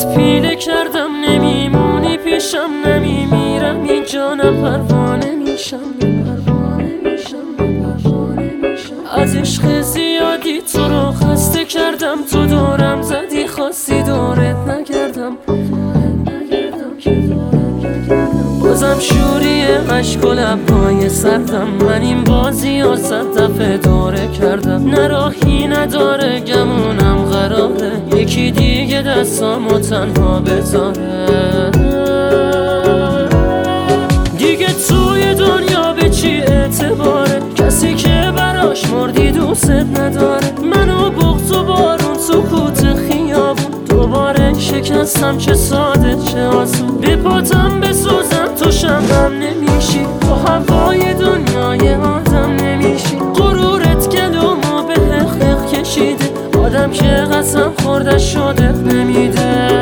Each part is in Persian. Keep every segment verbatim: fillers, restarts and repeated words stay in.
بهت پیله کردم نمیمونی پیشم، نمیمیرم اینجا نه پروانه میشم، از عشق زیادی تو رو خسته کردم، تو دورم زدی خواستی دورت نگردم، بازم شوری عشق و لبهای سردم، من این بازی و صد دفعه دوره کردم، نه راهی نداره گمونم قراره یکی دیگه دستامو تنها بذاره، دیگه توی دنیا به چی اعتباره کسی که براش مردی دوست نداره، منو بغض و بارون سکوت خیابون دوباره شکستم، چه ساده چه آسون به پاتم بسوزم تو شمعم نمیشی، تو هوای دنیای آدم نمیشی، غرورت گلومو به حق حق کشیده، آدم که قسم خورده شده نمیده.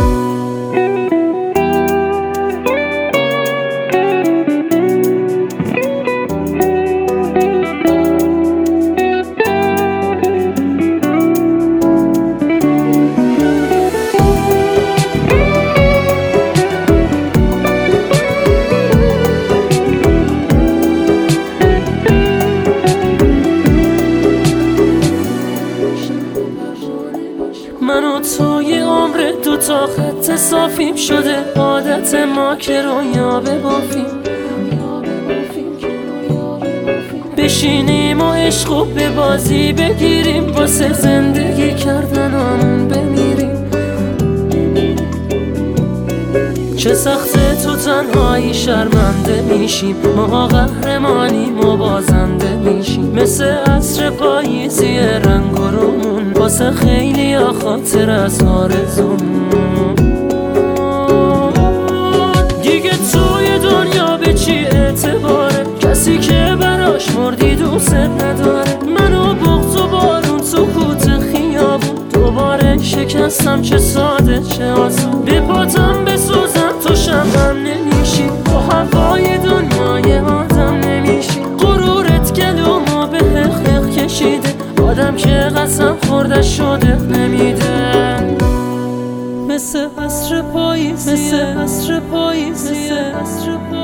من و توی عمر دو تا خط صافیم شده، عادت ما که رویا ببافیم، بشینیم و عشق و به بازی بگیریم، واسه زندگی کردنمون بمیریم، چه سخته تو تنهایی شرمنده میشیم، ما قهرمانیم و بازنده میشیم، مثل عصر پاییزی رنگ و رومون، واسه خیلی ها خاطر از آرزومون، دیگه توی دنیا به چی اعتباره کسی که براش مردی دوست نداره، منو بغض و بارون سکوت خیابون دوباره شکستم، چه ساده چه آسون به پاتم بسوزم تو شمعم نمیشی، تو هوای دنیای آدم نمیشی، غرورت گلومو به حق حق کشیده، آدم که قسم خورده شده نمیده، مثل عصر پاییزی، مثل عصر پاییزی، مثل عصر پاییزی.